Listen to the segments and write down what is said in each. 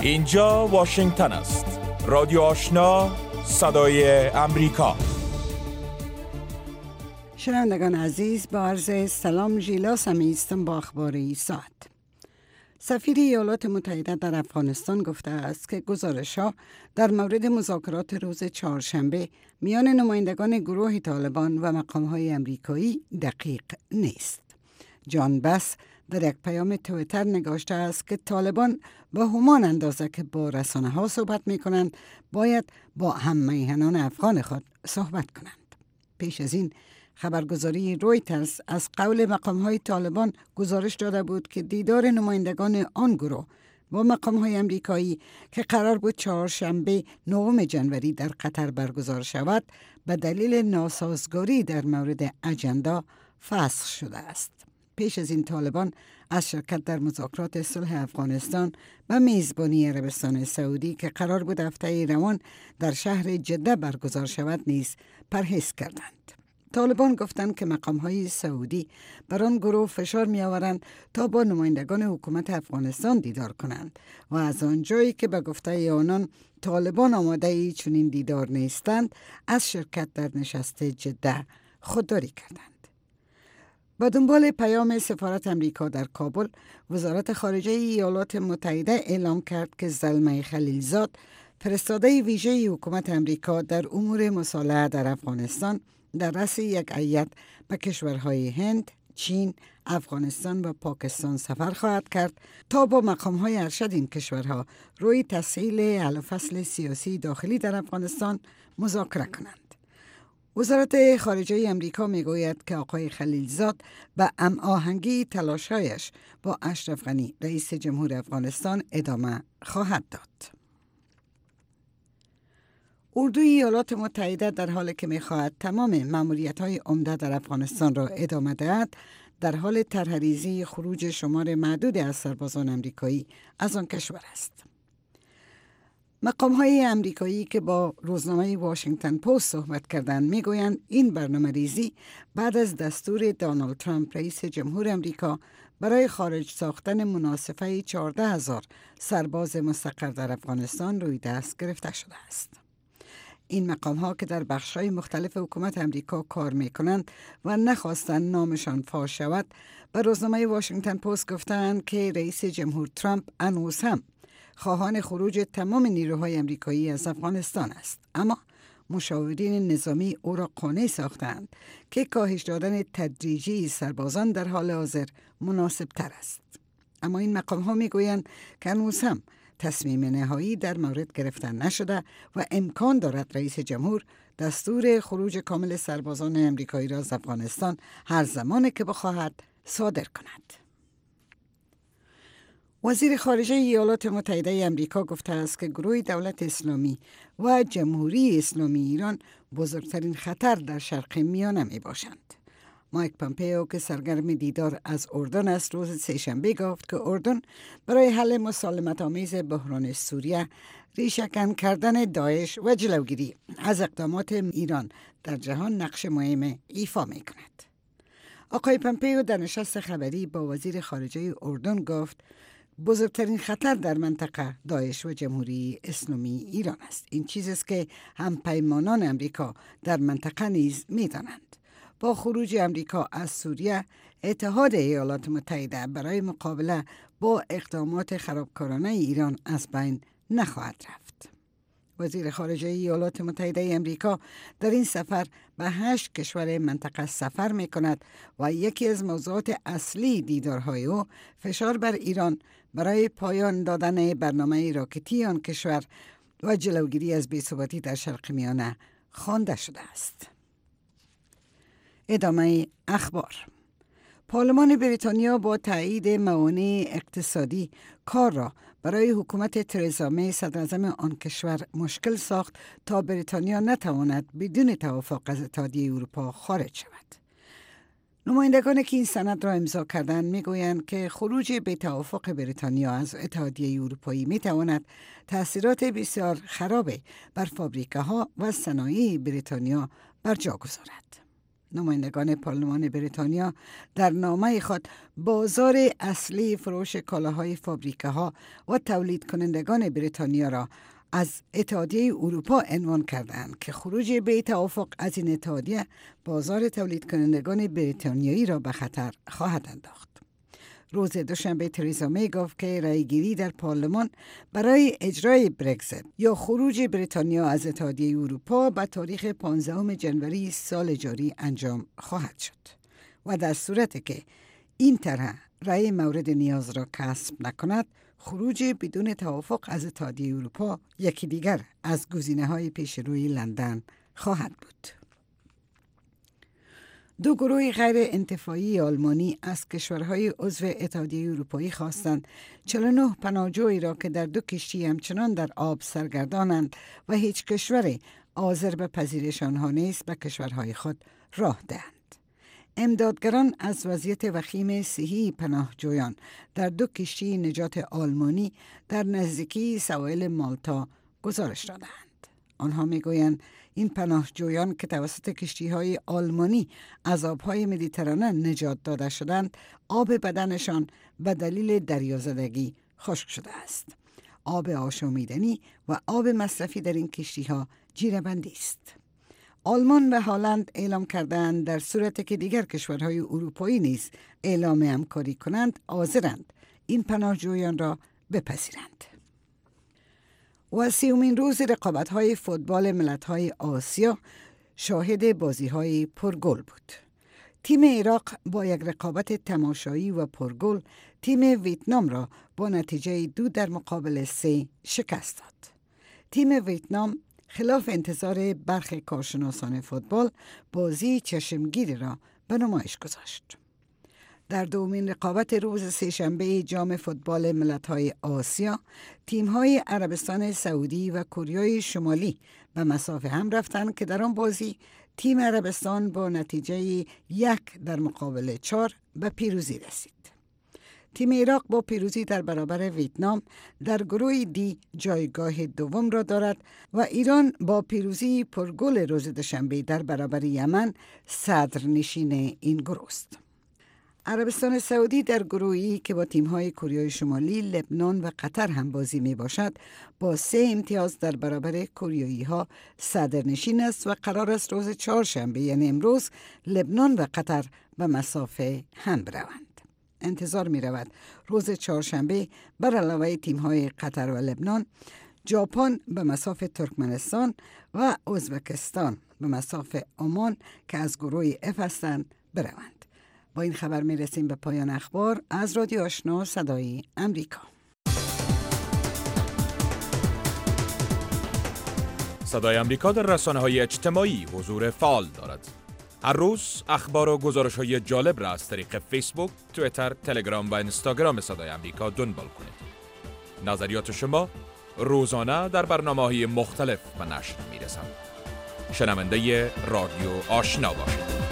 اینجا واشنگتن است. رادیو آشنا، صدای امریکا. شنوندگان عزیز، با عرض سلام ژیلاس هستم با اخبار این ساعت. سفیر ایالات متحده در افغانستان گفته است که گزارش‌ها در مورد مذاکرات روز چهارشنبه میان نمایندگان گروه طالبان و مقام‌های امریکایی دقیق نیست. جان بس در یک پیام توییتر نگاشته است که طالبان به همان اندازه که با رسانه‌ها صحبت می‌کنند باید با هم میهنان افغان خود صحبت کنند. پیش از این خبرگزاری رویترز از قول مقام‌های طالبان گزارش داده بود که دیدار نمایندگان آن گروه با مقام‌های امریکایی که قرار بود چهارشنبه 9 جنوری در قطر برگزار شود به دلیل ناسازگاری در مورد اجندا فسخ شده است. پیش از این طالبان از شرکت در مذاکرات صلح افغانستان به میزبانی عربستان سعودی که قرار بود هفته روان در شهر جده برگزار شود نیز پرهیز کردند. طالبان گفتند که مقام‌های سعودی بر آن گروه فشار می‌آورند تا با نمایندگان حکومت افغانستان دیدار کنند و از آنجایی که به گفته آنان طالبان آماده چنین دیدار نیستند از شرکت در نشست جده خودداری کردند. با دنبال پیام سفارت امریکا در کابل، وزارت خارجه ایالات متحده اعلام کرد که زلمه خلیلزاد، فرستاده ویژه حکومت امریکا در امور مصالحه در افغانستان، در رأس یک هیئت به کشورهای هند، چین، افغانستان و پاکستان سفر خواهد کرد تا با مقام‌های ارشد این کشورها روی تسهیل حل و فصل سیاسی داخلی در افغانستان مذاکره کنند. وزارت خارجه امریکا میگوید که آقای خلیلزاد به هماهنگی تلاش‌هایش با اشرف غنی رئیس جمهور افغانستان ادامه خواهد داد. اردوی ایالات متحده در حالی که می‌خواهد تمام مأموریت‌های عمده در افغانستان را ادامه دهد، در حال طرح‌ریزی خروج شمار معدود از سربازان امریکایی از آن کشور است. مقام‌های امریکایی که با روزنامه واشنگتن پست صحبت کردند میگویند این برنامه‌ریزی بعد از دستور دونالد ترامپ رئیس جمهور امریکا برای خارج ساختن مناصفه 14,000 سرباز مستقر در افغانستان روی دست گرفته شده است. این مقام‌ها که در بخش‌های مختلف حکومت امریکا کار می‌کنند و نخواستند نامشان فاش شود، به روزنامه واشنگتن پست گفتند که رئیس جمهور ترامپ هنوز هم خواهان خروج تمام نیروهای امریکایی از افغانستان است، اما مشاورین نظامی او را قانع ساختند که کاهش دادن تدریجی سربازان در حال حاضر مناسب تر است. اما این مقام‌ها میگویند که هنوز هم تصمیم نهایی در مورد گرفتن نشده و امکان دارد رئیس جمهور دستور خروج کامل سربازان امریکایی را از افغانستان هر زمانی که بخواهد صادر کند. وزیر خارجه ایالات متحده امریکا گفته است که گروه دولت اسلامی و جمهوری اسلامی ایران بزرگترین خطر در شرق میانه می باشند. مایک پامپئو که سرگرم دیدار از اردن است، روز سه‌شنبه گفت که اردن برای حل مسالمت آمیز بحران سوریه، ریشه‌کن کردن داعش و جلوگیری از اقدامات ایران در جهان نقش مهم ایفا می کند. آقای پامپئو در نشست خبری با وزیر خارجه اردن گفت بزرگترین خطر در منطقه داعش و جمهوری اسلامی ایران است. این چیزی است که هم پیمانان امریکا در منطقه نیز می‌دانند. با خروج امریکا از سوریه، اتحاد ایالات متحده برای مقابله با اقدامات خرابکارانه ایران از بین نخواهد رفت. وزیر خارجه ایالات متحده امریکا در این سفر به 8 کشور منطقه سفر می کند و یکی از موضوعات اصلی دیدارهای او فشار بر ایران برای پایان دادن برنامه راکتی آن کشور و جلوگیری از بی‌ثباتی در شرق میانه خوانده شده است. ادامه اخبار. پارلمان بریتانیا با تایید موانع اقتصادی کار را برای حکومت ترزا می صدراعظم آن کشور مشکل ساخت تا بریتانیا نتواند بدون توافق از اتحادیه اروپا خارج شود. نمایندگان که این سند را امضا کردند میگویند که خروج به توافق بریتانیا از اتحادیه اروپایی میتواند تأثیرات بسیار خراب بر فابریکه‌ها و صنایع بریتانیا بر جا گذارد. نمایندگان پارلمان بریتانیا در نامه خود بازار اصلی فروش کالاهای فابریکه ها و تولید کنندگان بریتانیا را از اتحادیه اروپا عنوان کردند که خروج بی توافق از این اتحادیه بازار تولید کنندگان بریتانیایی را به خطر خواهد انداخت. روز دوشنبه تریزا می گفت که رأیگیری در پارلمان برای اجرای برگزیت یا خروج بریتانیا از اتحادیه اروپا به تاریخ 15 جنوری سال جاری انجام خواهد شد و در صورتی که این طرح رأی مورد نیاز را کسب نکند، خروج بدون توافق از اتحادیه اروپا یکی دیگر از گزینه‌های پیشروی لندن خواهد بود. دو گروه غیر انتفاعی آلمانی از کشورهای عضو اتحادیه اروپایی خواستند 49 پناهجویی را که در 2 کشتی همچنان در آب سرگردانند و هیچ کشور حاضر به پذیرش آنها نیست به کشورهای خود راه دهند. امدادگران از وضعیت وخیم صحی پناهجویان در 2 کشتی نجات آلمانی در نزدیکی سواحل مالتا گزارش دادند. آنها میگویند این پناهجویان که توسط کشتی‌های آلمانی از آب‌های مدیترانه نجات داده شدند، آب بدنشان به دلیل دریازدگی خشک شده است. آب آشامیدنی و آب مصرفی در این کشتی‌ها جیره‌بندی است. آلمان و هلند اعلام کردند در صورتی که دیگر کشورهای اروپایی نیز اعلام همکاری کنند، حاضرند این پناهجویان را بپذیرند. و 30مین روز رقابت‌های فوتبال ملت‌های آسیا شاهد بازی‌های پرگل بود. تیم عراق با یک رقابت تماشایی و پرگل تیم ویتنام را با نتیجه 2-3 شکست داد. تیم ویتنام خلاف انتظار برخی کارشناسان فوتبال بازی چشمگیری را به نمایش گذاشت. در دومین رقابت روز سه‌شنبه جام فوتبال ملت‌های آسیا، تیم‌های عربستان سعودی و کره شمالی به مساف هم رفتند که در آن بازی تیم عربستان با نتیجه 1-4 به پیروزی رسید. تیم عراق با پیروزی در برابر ویتنام در گروه دی جایگاه دوم را دارد و ایران با پیروزی پرگل روز دوشنبه در برابر یمن صدرنشین این گروه است. عربستان سعودی در گروهی که با تیم‌های کره شمالی، لبنان و قطر هم بازی می باشد با 3 امتیاز در برابر کره صدرنشین است و قرار است روز چهارشنبه یعنی امروز لبنان و قطر به مسافه هم بروند. انتظار می رود روز چهارشنبه بر علاوه تیم‌های قطر و لبنان، ژاپن به مسافه ترکمنستان و ازبکستان به مسافه عمان که از گروه اف هستند بروند. با این خبر می رسیم به پایان اخبار از رادیو آشنا صدای امریکا. صدای امریکا در رسانه‌های اجتماعی حضور فعال دارد. هر روز اخبار و گزارش‌های جالب را از طریق فیسبوک، توییتر، تلگرام و اینستاگرام صدای امریکا دنبال کنید. نظریات شما روزانه در برنامه‌های مختلف به نشر می‌رسند. شنونده رادیو آشنا باشید.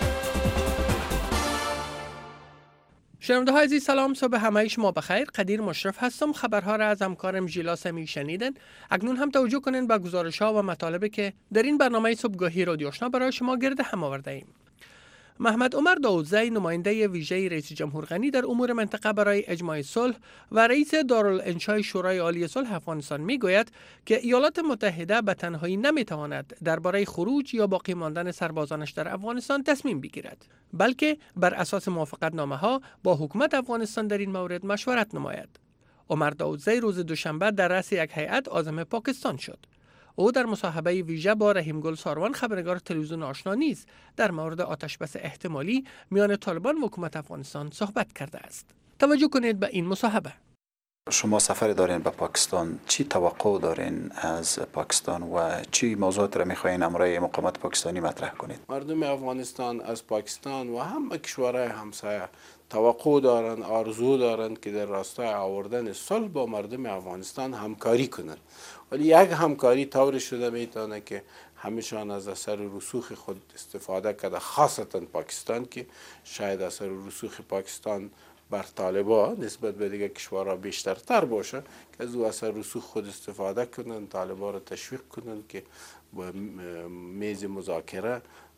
شنونده های عزیز سلام، صبح همه شما بخیر. قدیر مشرف هستم. خبرها را از همکارم ژیلا سمی شنیدن. اکنون هم توجه کنین به گزارش‌ها و مطالبی که در این برنامه صبحگاهی رادیو آشنا برای شما گرد هم آورده ایم. محمد عمر داودزی، نماینده ویژه رئیس جمهور غنی در امور منطقه برای اجماع صلح و رئیس دارالانشای شورای عالی صلح افغانستان میگوید که ایالات متحده به تنهایی نمیتواند درباره خروج یا باقی ماندن سربازانش در افغانستان تصمیم بگیرد، بلکه بر اساس موافقتنامه‌ها با حکومت افغانستان در این مورد مشورت نماید. عمر داودزی روز دوشنبه در رأس یک هیئت عازم پاکستان شد. او در مصاحبه ویژه با رحیم گل ساروان، خبرنگار تلویزیون آشنا نیز در مورد آتشبس احتمالی میان طالبان و حکومت افغانستان صحبت کرده است. توجه کنید به این مصاحبه. شما سفر دارین به پاکستان، چی توقع دارین از پاکستان و چی موضوعات را میخواین امرای مقامات پاکستانی مطرح کنید؟ مردم افغانستان از پاکستان و هم کشورهای همسایه توقع دارند، آرزو دارند که در راستای آوردن صلح با مردم افغانستان همکاری کنند، ولی یک همکاری طوری شده میتونه که همشان از اثر رسوخ خود استفاده کرده، خاصتا پاکستان که شاید اثر رسوخ پاکستان بر طالبان نسبت به دیگر کشورها بیشترتر باشه که از او اثر رسوخ خود استفاده کنند، طالبان را تشویق کنند که با میز مذاکره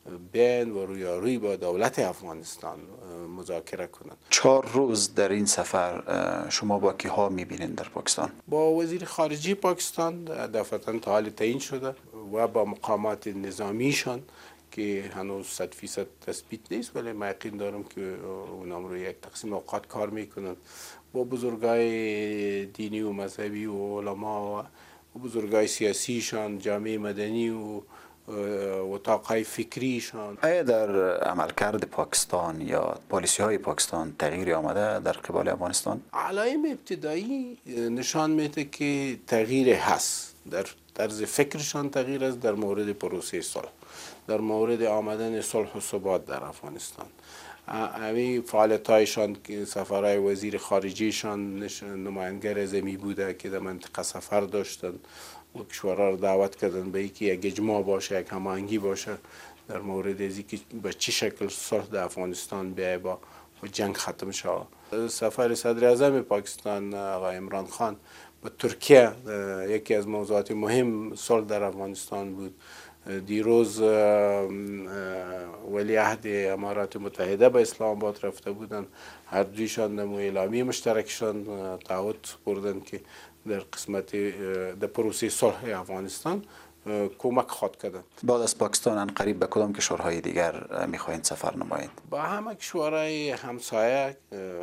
بیان و رویارویی با دولت افغانستان مذاکره کنند. 4 روز در این سفر شما با کیها میبینید در پاکستان؟ با وزیر خارجه پاکستان دفعتا تا حال تعیین شده و با مقامات نظامیشان که هنوز 100% تثبیت نیست، ولی من یقین دارم که اونام روی یک تقسیم اوقات کار میکنند. با بزرگای دینی و مذهبی و علما و بزرگای سیاسیشان، جامعه مدنی و اتاقهای فکریشان. آیا در عملکرد پاکستان یا پالیسی های پاکستان تغییری آمده در قبال افغانستان؟ علائم ابتدایی نشان میده که تغییر هست. در طرز فکرشان تغییر است در مورد پروسه صلح، در مورد آمدن صلح و ثبات در افغانستان. همین فعالیت‌هایشان که سفرهای وزیر خارجیشان نمایندگر زمین بوده که در منطقه سفر داشتن و کشورها را دعوت کردن به اینکه یک اجماع باشه، یک هماهنگی باشه در مورد از اینکه به چه شکل صلح در افغانستان بیای با جنگ ختم شود. سفر صدر اعظم پاکستان آقای عمران خان به ترکیه یکی از موضوعات مهم صلح در افغانستان بود. دیروز ولیعهد امارات متحده به اسلام آباد رفته بودند. هر دویشان در اعلامیه مشترکشان تعهد بردن که در قسمت در پروسه صلح افغانستان کمک خواهد کردند. بعد از پاکستان عنقریب به کدام کشورهای دیگر میخواهید سفر نمایید؟ با همه کشورهای همسایه،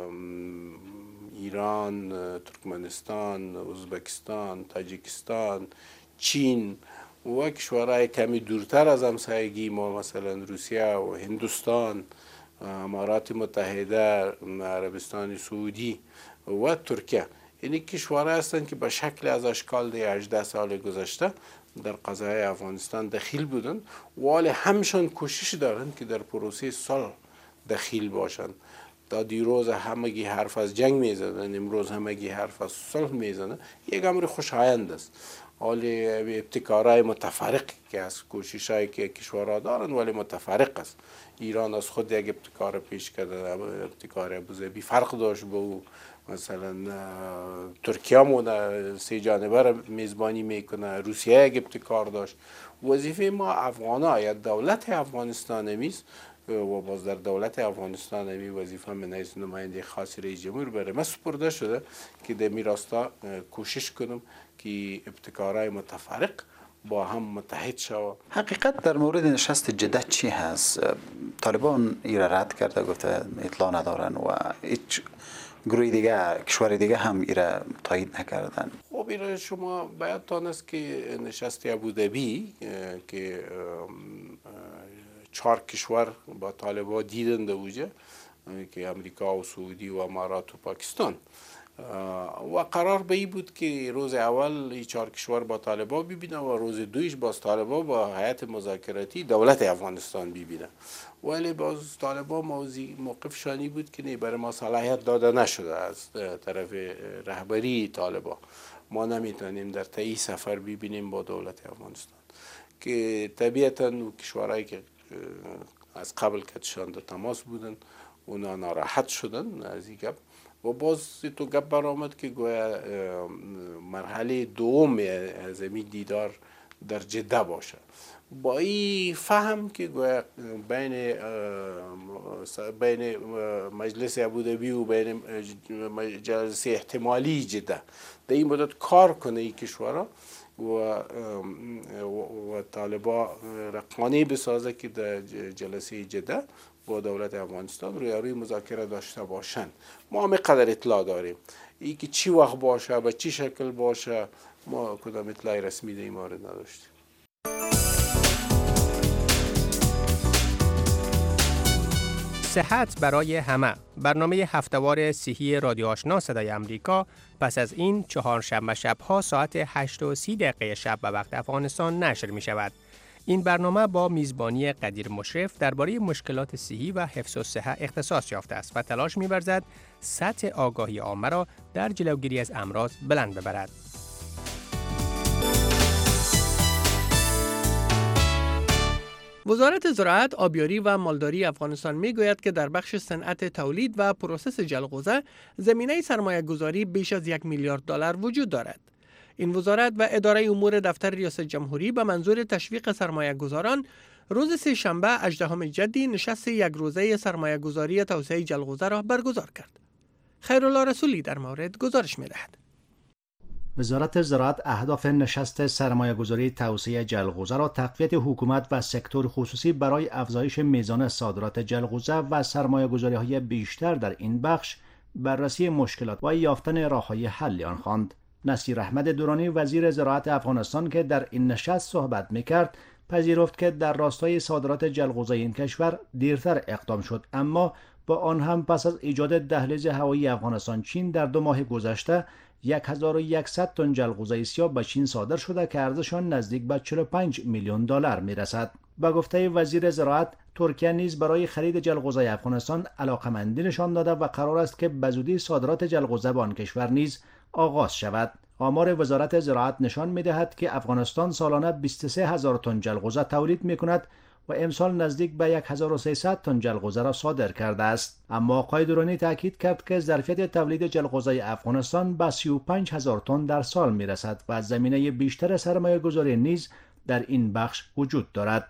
ایران، ترکمنستان، ازبکستان، تاجیکستان، چین و کشورهای کمی دورتر از همسایگی ما مثلا روسیه و هندوستان، امارات متحده، عربستان سعودی و ترکیه. اینی کشورها هستند که به شکل از اشکال در 18 سال گذشته در قضای افغانستان دخیل بودند، ولی همشان کوشش دارند که در پروسه صلح دخیل باشند. تا دیروز همگی حرف از جنگ میزدن، امروز همگی حرف از صلح میزنن. یک امر خوشایند است. حالی ابتکارهای متفرق که از کوششایی که کشورها دارند ولی متفرق است. ایران از خود یک ابتکار پیش کرده، ابتکار ابوظبی فرق داشت با او. مثلا ترکیه مون 3 جانبه را میزبانی میکنه، روسیه یک ابتکار داشت. وظیفه ما افغانا یا دولت افغانستان میست و باز در دولت افغانستان همی وظیفه من از نماینده خاص رئیس جمهور بره من سپرده شده که در میراستا کوشش کنم که ابتکارهای متفرق با هم متحد شود. حقیقت در مورد نشست جده چی هست؟ طالبان ایره رد کرده، گفته اطلاع ندارن و هیچ گروه دیگه، کشور دیگه هم ایره تایید نکردن. خب ایره شما باید دانست که نشست ابوظبی که 4 کشور با طالبان دیدن در اوجه که امریکا و سعودی و امارات و پاکستان و قرار به این بود که روز اول این 4 کشور با طالبان ببینه و روز دویش باز طالبان با هیئت مذاکراتی دولت افغانستان ببینه. ولی باز طالبان موقفشانی بود که نه، برای ما صلاحیت داده نشده از طرف رهبری طالبان. ما نمیتونیم در طی سفر ببینیم با دولت افغانستان که طبیعتا کشورهایی که از قبل کتشان در تماس بودن اونا ناراحت شدن از این گپ و باز تو گپ برآمد که گویا مرحله دوم از این دیدار در جده باشه. با این فهم که گویا بین مجلس ابوظبی و بین مجلس احتمالی جده در این مدت کار کنه این کشورها و طالبا رقمانی بسازه که در جلسه جده با دولت افغانستان روی مذاکره داشته باشند. ما هم قدر اطلاع داریم. ای که چی وقت باشه، به چی شکل باشه، ما کدام اطلاع رسمی در این مورد نداشتیم. صحت برای همه، برنامه هفتهوار صحی رادیو آشنا صدای امریکا پس از این 4 شنبه شبها ساعت 8:30 شب به وقت افغانستان نشر می شود. این برنامه با میزبانی قدیر مشرف درباره مشکلات صحی و حفظ الصحه اختصاص یافته است و تلاش می‌ورزد سطح آگاهی عامه را در جلوگیری از امراض بلند ببرد. وزارت زراعت، آبیاری و مالداری افغانستان میگوید که در بخش صنعت تولید و پروسس جلغوزه زمینه سرمایه گذاری بیش از $1 میلیارد وجود دارد. این وزارت و اداره امور دفتر ریاست جمهوری به منظور تشویق سرمایه گذاران روز سه‌شنبه 18 جدی نشست یک روزه سرمایه‌گذاری توسعه جلغوزه را برگزار کرد. خیرالله رسولی در مورد گزارش می‌دهد. وزارت زراعت اهداف نشست سرمایه‌گذاری توسعه جلغوزه را تقویت حکومت و سکتور خصوصی برای افزایش میزان صادرات جلغوزه و سرمایه‌گذاری‌های بیشتر در این بخش، بررسی مشکلات و یافتن راه‌های حل آن خواند. نصیر احمد درانی وزیر زراعت افغانستان که در این نشست صحبت می‌کرد، پذیرفت که در راستای صادرات جلغوزه این کشور دیرتر اقدام شد، اما با آن هم پس از ایجاد دهلیز هوایی افغانستان چین در 2 ماه گذشته 1100 تن جلغوزه سیاه به چین صادر شده که ارزش آن نزدیک به 45 میلیون دلار میرسد. با گفته وزیر زراعت، ترکیه نیز برای خرید جلغوزه افغانستان علاقه‌مندی نشان داده و قرار است که بزودی صادرات جلغوزه به آن کشور نیز آغاز شود. آمار وزارت زراعت نشان می‌دهد که افغانستان سالانه 23000 تن جلغوزه تولید می‌کند و امسال نزدیک به 1300 تن جلغوزه را صادر کرده است. اما آقای درانی تاکید کرد که ظرفیت تولید جلغوزه افغانستان به 35000 تن در سال می‌رسد و زمینه بیشتر سرمایه‌گذاری نیز در این بخش وجود دارد.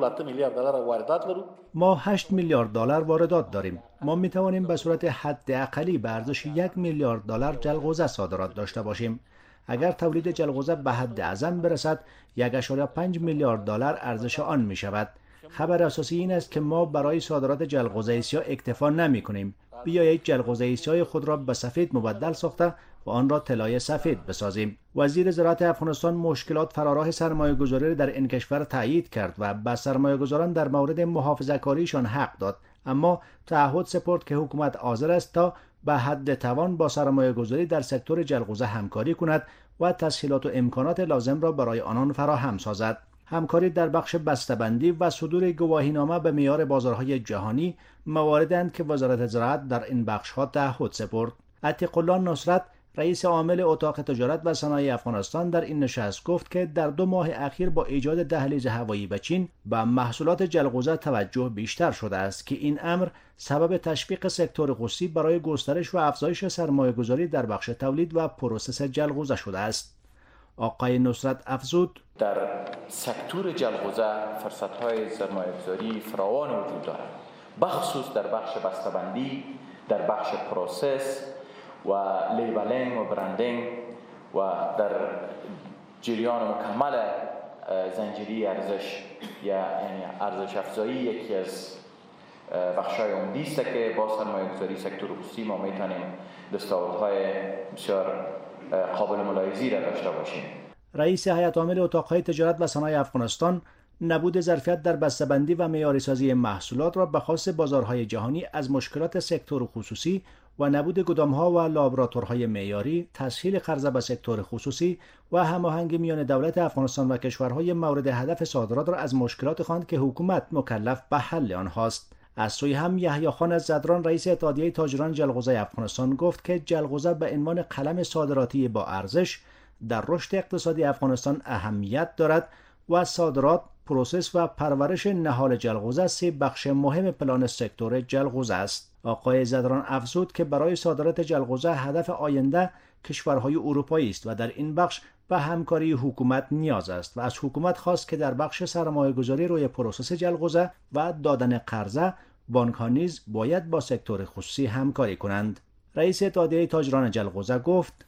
ما 8 میلیارد دلار واردات داریم. ما می توانیم به صورت حداقلی به ارزش 1 میلیارد دلار جلغوزه صادرات داشته باشیم. اگر تولید جلغوزه به حد اعظم برسد، 1.5 میلیارد دلار ارزش آن می شود. خبر اساسی این است که ما برای صادرات جلغوزه سیاه اکتفا نمی کنیم. بیایید جلغوزه سیاه خود را به سفید مبدل ساخته و آن را طلای سفید بسازیم. وزیر زراعت افغانستان مشکلات فراراه سرمایه‌گذاری در این کشور تایید کرد و به سرمایه‌گذاران در مورد محافظه‌کاریشان حق داد، اما تعهد سپرد که حکومت حاضر است تا به حد توان با سرمایه‌گذاری در سکتور جلغوزه همکاری کند و تسهیلات و امکانات لازم را برای آنان فراهم سازد. همکاری در بخش بسته‌بندی و صدور گواهینامه به معیار بازارهای جهانی مواردند که وزارت زراعت در این بخش‌ها تعهد سپرد. عتیق الله نصرت، رئیس عامل اتاق تجارت و صنایع افغانستان، در این نشست گفت که در 2 ماه اخیر با ایجاد دهلیز هوایی به چین به محصولات جلغوزه توجه بیشتر شده است که این امر سبب تشویق سکتور خصوصی برای گسترش و افزایش سرمایه‌گذاری در بخش تولید و پروسس جلغوزه شده است. آقای نصرت افزود: در سکتور جلغوزه فرصت‌های سرمایه‌گذاری فراوان وجود دارد، بخصوص در بخش بسته‌بندی، در بخش پروسس و لیبلینگ و برندینگ و در جریان مکمل زنجیره ارزش یعنی ارزش افزایی یکی از بخش‌های عمده است که با سرمایه‌گذاری سکتور خصوصی ما می‌توانیم دستاوردهای بسیار قابل ملاحظه‌ای را داشته باشیم. رئیس هیئت عامل اتاق‌های تجارت و صنایع افغانستان نبود ظرفیت در بسته‌بندی و معیارسازی محصولات را به خواست بازارهای جهانی از مشکلات سکتور خصوصی و نبود گدام‌ها و لابراتورهای معیاری، تسهیل قرضه به سکتور خصوصی و هماهنگی میان دولت افغانستان و کشورهای مورد هدف صادرات را از مشکلات خواند که حکومت مکلف به حل آنهاست. از سوی هم یحیی خان از زدران، رئیس اتحادیه تاجران جلغوزه افغانستان، گفت که جلغوزه به عنوان قلم صادراتی با ارزش در رشد اقتصادی افغانستان اهمیت دارد و صادرات، پروسس و پرورش نهال جلغوزه 3 بخش مهم پلان سکتور جلغوزه است. آقای زدران افزود که برای صادرات جلغوزه هدف آینده کشورهای اروپایی است و در این بخش به همکاری حکومت نیاز است و از حکومت خواست که در بخش سرمایه‌گذاری روی پروسس جلغوزه و دادن قرضه، بانک‌ها نیز باید با سکتور خصوصی همکاری کنند. رئیس اتحادیه تاجران جلغوزه گفت: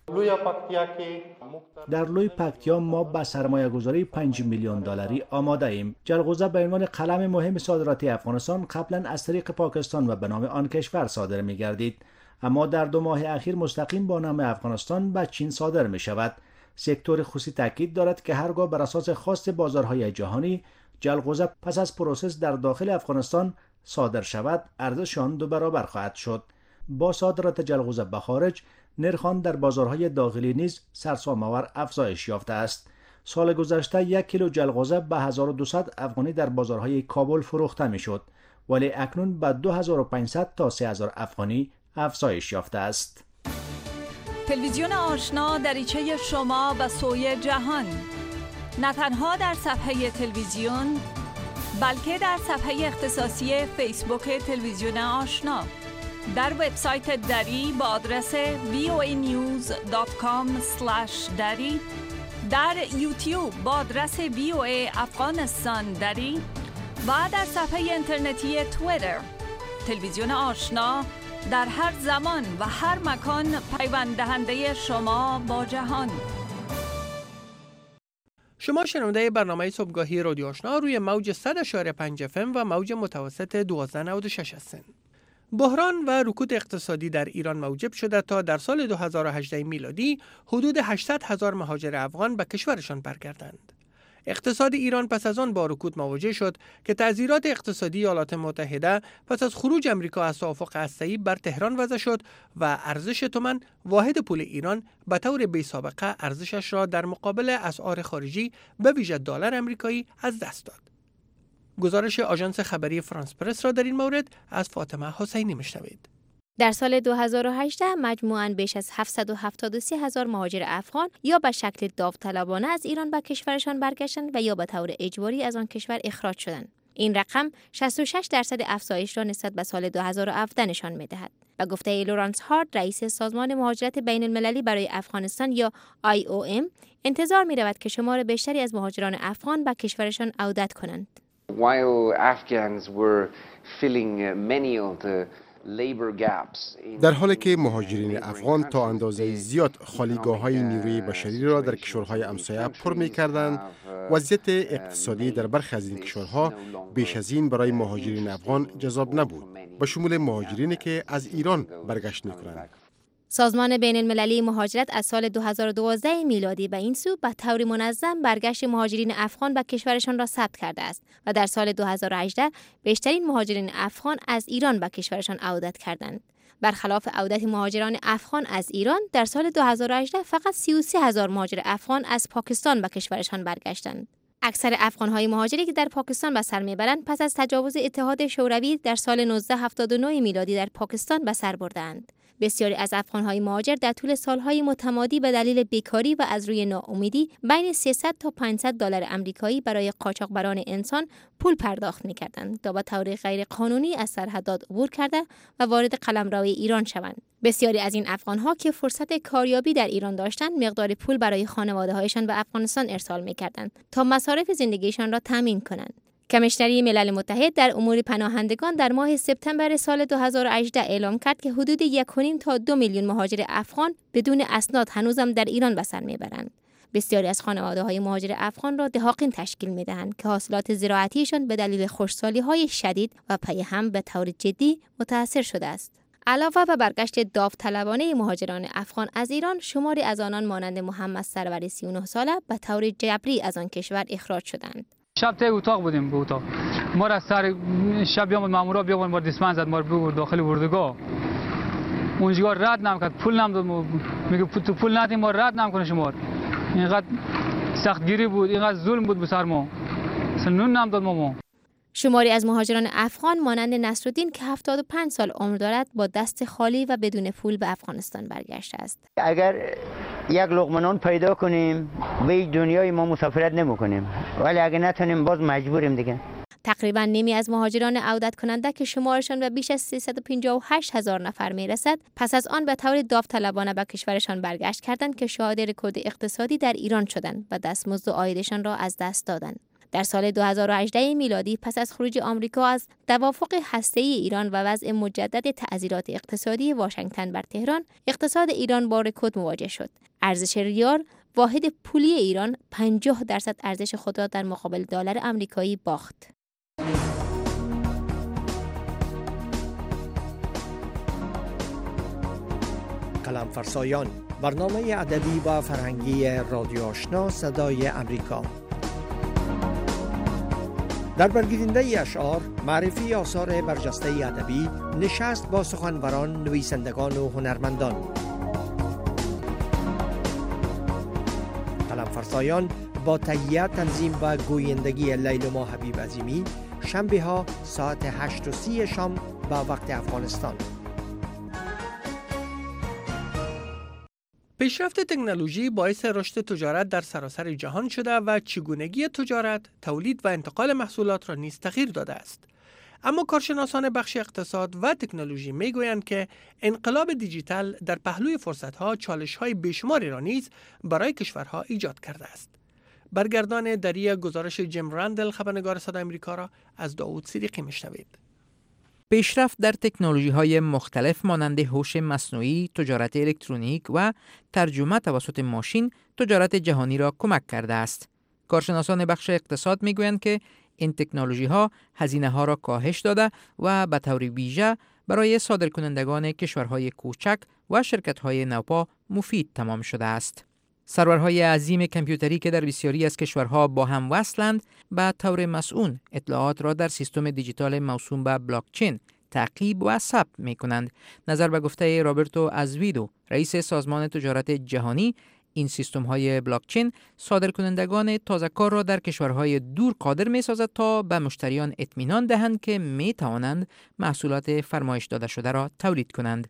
در لوی پکتیا ما به سرمایه‌گذاری 5 میلیون دلاری آماده ایم. جلغوزه به عنوان قلم مهم صادراتی افغانستان قبلا از طریق پاکستان و به نام آن کشور صادر می‌گردید، اما در 2 ماه اخیر مستقیم با نام افغانستان به چین صادر می‌شود. سکتور خصوصی تاکید دارد که هرگاه بر اساس خواست بازارهای جهانی جلغوزه پس از پروسس در داخل افغانستان صادر شود، ارزش آن 2 برابر خواهد شد. با صادرات جلغوزه به خارج، نرخ آن در بازارهای داخلی نیز سرسام‌آور افزایش یافته است. سال گذشته 1 کیلو جلغوزه به 1200 افغانی در بازارهای کابل فروخته میشد، ولی اکنون به 2500 تا 3000 افغانی افزایش یافته است. تلویزیون آشنا دریچه شما به سوی جهان، نه تنها در صفحه تلویزیون بلکه در صفحه اختصاصی فیسبوک تلویزیون آشنا، در وبسایت دری با آدرس voanews.com/dari، در یوتیوب با آدرس VOA افغانستان دری و در صفحه اینترنتی توییتر. تلویزیون آشنا در هر زمان و هر مکان پیوند دهنده شما با جهان. شما شنونده برنامه صبحگاهی رادیو آشنا روی موج 100.5 FM و موج متوسط 1296 هستند. بحران و رکود اقتصادی در ایران موجب شده تا در سال 2018 میلادی حدود 800,000 مهاجر افغان به کشورشان برگردند. اقتصاد ایران پس از آن با رکود مواجه شد که تعزیرات اقتصادی ایالات متحده پس از خروج امریکا از توافق هسته‌ای بر تهران وضع شد و ارزش تومان واحد پول ایران به طور بی‌سابقه ارزشش را در مقابل اسعار خارجی به ویژه دلار آمریکایی از دست داد. گزارش آژانس خبری فرانس پرس را در این مورد از فاطمه حسینی میشنوید. در سال 2018 مجموعاً بیش از 773,000 مهاجر افغان یا به شکل داوطلبانه از ایران به کشورشان برگشتند و یا به طور اجباری از آن کشور اخراج شدند. این رقم 66% افزایش را نسبت به سال 2017 نشان می‌دهد. به گفته لورانس هارد، رئیس سازمان مهاجرت بین المللی برای افغانستان یا IOM، انتظار می‌رود که شمار بیشتری از مهاجران افغان به کشورشان عودت کنند. While Afghans were filling many of the در حالی که مهاجرین افغان تا اندازه زیاد خالیگاه‌های نیروی بشری را در کشورهای همسایه پر می‌کردند، وضعیت اقتصادی در برخی از این کشورها بیش از این برای مهاجرین افغان جذاب نبود، به شمول مهاجرینی که از ایران برگشت می‌کنند. سازمان بین المللی مهاجرت از سال 2012 میلادی به این سو به طور منظم برگشت مهاجرین افغان به کشورشان را ثبت کرده است و در سال 2018 بیشترین مهاجرین افغان از ایران به کشورشان عودت کردند. برخلاف عودت مهاجران افغان از ایران، در سال 2018 فقط 33,000 مهاجر افغان از پاکستان به کشورشان برگشتند. اکثر افغان‌های مهاجری که در پاکستان به سر می‌برند پس از تجاوز اتحاد شوروی در سال 1979 میلادی در پاکستان به سر بردند. بسیاری از افغان‌های مهاجر در طول سال‌های متمادی به دلیل بیکاری و از روی ناامیدی بین 300 تا 500 دلار آمریکایی برای قاچاقبران انسان پول پرداخت می‌کردند تا به طور غیرقانونی از سرحدات عبور کرده و وارد قلمروی ایران شوند. بسیاری از این افغان‌ها که فرصت کاریابی در ایران داشتند، مقدار پول برای خانواده‌هایشان به افغانستان ارسال می‌کردند تا مصارف زندگیشان را تامین کنند. کمیشنری ملل متحد در امور پناهندگان در ماه سپتامبر سال 2018 اعلام کرد که حدود 1.5 تا 2 میلیون مهاجر افغان بدون اسناد هنوزم در ایران به سر میبرند. بسیاری از خانواده‌های مهاجر افغان را دهاقین تشکیل میدهند که حاصلات زراعتیشان به دلیل خشکسالی‌های شدید و پی هم به طور جدی متاثر شده است. علاوه بر برگشت داوطلبانه مهاجران افغان از ایران، شماری از آنان مانند محمد سرور 39 ساله به طور جبری از آن کشور اخراج شدند. شب ته اتاق بودیم به اتاق ما را سر شب بیامد مامورا بیامد ما دسمن زد ما رو ببرد داخل اردوگاه. اونجا رد نمیکرد، پول نمیداد، میگه تو پول ندیم ما رد نمیکنه شما. اینقدر سختگیری بود، اینقدر ظلم بود به سر ما، نون نمیداد ما. شماری از مهاجران افغان مانند نصرالدین که 75 سال عمر دارد با دست خالی و بدون پول به افغانستان برگشته است. اگر یک لقمه نان پیدا کنیم به این دنیای ما مسافرت نمی‌کنیم، ولی اگر نتونیم باز مجبوریم دیگه. تقریبا نیمی از مهاجران عودت کننده که شمارشان به بیش از 358,000 نفر میرسد، پس از آن به طور داوطلبانه به کشورشان برگشت کردند که شاهد رکود اقتصادی در ایران شدند و دستمزد عایدشان را از دست دادند. در سال 2018 میلادی پس از خروج آمریکا از توافق هسته‌ای ایران و وضع مجدد تعزیرات اقتصادی واشنگتن بر تهران، اقتصاد ایران با رکود مواجه شد. ارزش ریال واحد پولی ایران 50% ارزش خود را در مقابل دلار آمریکایی باخت. قلم فرسایان، برنامه ادبی و فرهنگی رادیو آشنا صدای امریکا. در برگیرنده اشعار، معرفی آثار برجسته ادبی، نشست با سخنوران، نویسندگان و هنرمندان. قلم فرسایان با تهیه، تنظیم و گویندگی لیلما حبیب عظیمی، شنبه ها ساعت 8:30 شام با وقت افغانستان. پیشرفت تکنولوژی باعث رشد تجارت در سراسر جهان شده و چگونگی تجارت، تولید و انتقال محصولات را نیز تغییر داده است. اما کارشناسان بخش اقتصاد و تکنولوژی میگویند که انقلاب دیجیتال در پهلوی فرصت‌ها چالش‌های بیشماری را نیز برای کشورها ایجاد کرده است. برگردان دری گزارش جیم رندل خبرنگار صدای آمریکا را از داوود صدیقی میشنوید. پیشرفت در تکنولوژی‌های مختلف مانند هوش مصنوعی، تجارت الکترونیک و ترجمه توسط ماشین تجارت جهانی را کمک کرده است. کارشناسان بخش اقتصاد میگویند که این تکنولوژی‌ها هزینه‌ها را کاهش داده و به طور ویژه برای صادرکنندگان کشورهای کوچک و شرکت‌های نوپا مفید تمام شده است. سرورهای عظیم کامپیوتری که در بسیاری از کشورها با هم وصلند، به طور مسئول اطلاعات را در سیستم دیجیتال موسوم به بلاکچین تعقیب و ثبت می‌کنند. نظر به گفته رابرتو ازویدو، رئیس سازمان تجارت جهانی، این سیستم‌های بلاکچین صادرکنندگان تازه‌کار را در کشورهای دور قادر می‌سازد تا به مشتریان اطمینان دهند که می‌توانند محصولات فرمایش داده شده را تولید کنند.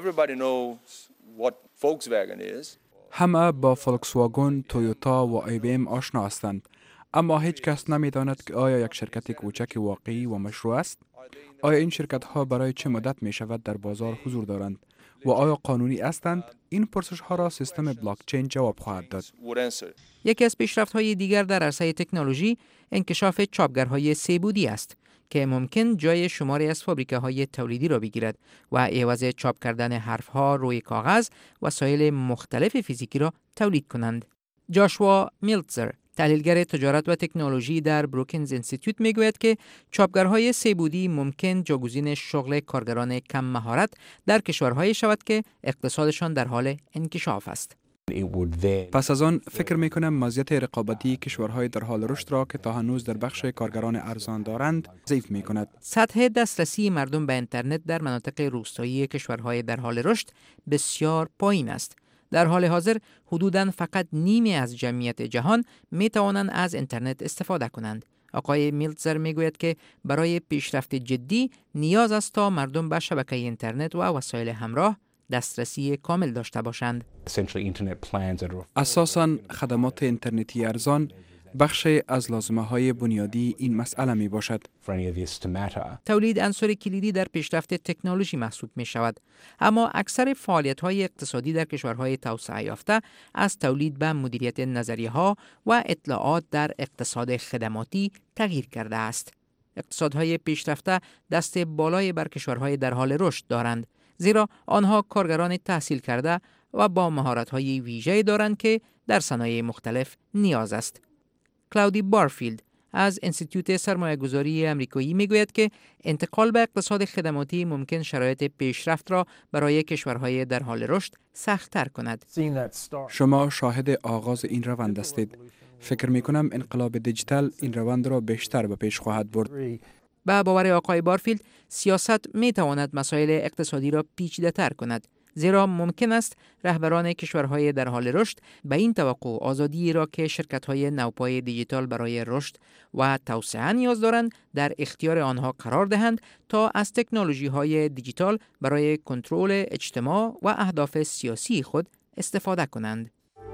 همه با فولکس واگن، تویوتا و آی بی ام آشنا هستند، اما هیچ کس نمی‌داند که آیا یک شرکت کوچک واقعی و مشروع است؟ آیا این شرکت‌ها برای چه مدت می‌شود در بازار حضور دارند و آیا قانونی هستند؟ این پرسش‌ها را سیستم بلاکچین جواب خواهد داد. یکی از پیشرفت‌های دیگر در عرصه تکنولوژی انکشاف چاپگرهای سه‌بعدی است که ممکن جای شماری از فابریکه‌های تولیدی را بگیرد و عوض چاپ کردن حرف‌ها روی کاغذ وسایل مختلف فیزیکی را تولید کنند. جاشوا میلتزر، تحلیلگر تجارت و تکنولوژی در بروکینز اینستیتوت میگوید که چاپگرهای سه‌بعدی ممکن جایگزین شغل کارگران کم مهارت در کشورهایی شود که اقتصادشان در حال انکشاف است. پس از آن فکر میکنم مزیت رقابتی کشورهای در حال رشد را که تا هنوز در بخش کارگران ارزان دارند ضعیف میکند. سطح دسترسی مردم به اینترنت در مناطق روستایی کشورهای در حال رشد بسیار پایین است. در حال حاضر حدوداً فقط نیمی از جمعیت جهان می توانند از اینترنت استفاده کنند. آقای میلتزر میگوید که برای پیشرفت جدی نیاز است تا مردم به شبکه اینترنت و وسایل همراه دسترسی کامل داشته باشند. اساساً خدمات اینترنتی ارزان بخش از لازمه‌های بنیادی این مسئله می باشد. تولید عنصر کلیدی در پیشرفت تکنولوژی محسوب می شود، اما اکثر فعالیت‌های اقتصادی در کشورهای توسعه یافته از تولید به مدیریت نظریه‌ها و اطلاعات در اقتصاد خدماتی تغییر کرده است. اقتصادهای پیشرفته دست بالای بر کشورهای در حال رشد دارند، زیرا آنها کارگران تحصیل کرده و با مهارت‌های ویژه‌ای دارند که در صنایع مختلف نیاز است. کلاودی بارفیلد از انستیتوت سرمایه‌گذاری آمریکایی میگوید که انتقال به اقتصاد خدماتی ممکن شرایط پیشرفت را برای کشورهای در حال رشد سخت‌تر کند. شما شاهد آغاز این روند هستید. فکر می‌کنم انقلاب دیجیتال این روند را بیشتر به پیش خواهد برد. به باور آقای بارفیلد، سیاست می‌تواند مسائل اقتصادی را پیچیده‌تر کند، زیرا ممکن است رهبران کشورهای در حال رشد به این توقع آزادی را که شرکت‌های نوپای دیجیتال برای رشد و توسعه نیاز دارند در اختیار آنها قرار دهند تا از تکنولوژی‌های دیجیتال برای کنترل اجتماع و اهداف سیاسی خود استفاده کنند.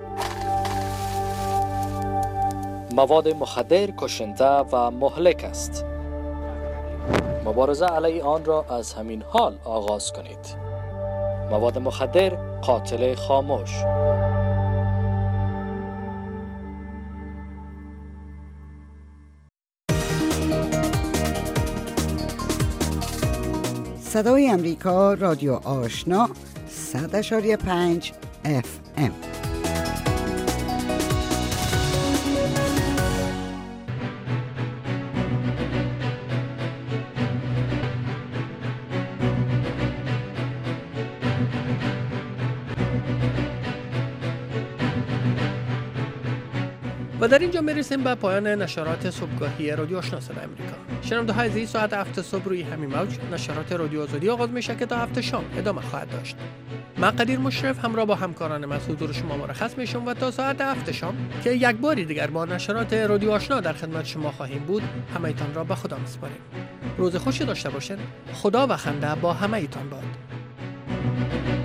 مواد مخدر کشنده و مهلک است. مبارزه علیه آن را از همین حال آغاز کنید. مواد مخدر قاتل خاموش. صدای امریکا، رادیو آشنا، 100.5 FM. و در اینجا میرسیم به پایان نشرات صبحگاهی رادیو آشنا صدای آمریکا. شنونده های عزیز، ساعت 7 صبح روی همین موج نشرات رادیو آزادی آغاز میشه که تا 7 شام ادامه خواهد داشت. من قدیر مشرف همراه با همکارانم از حضور شما مرخص میشم و تا ساعت 7 شام که یک باری دیگر با نشرات رادیو آشنا در خدمت شما خواهیم بود، همه‌تان را به خدا میسپاریم. روز خوشی داشته باشین. خدا و خنده با همه‌تان باد.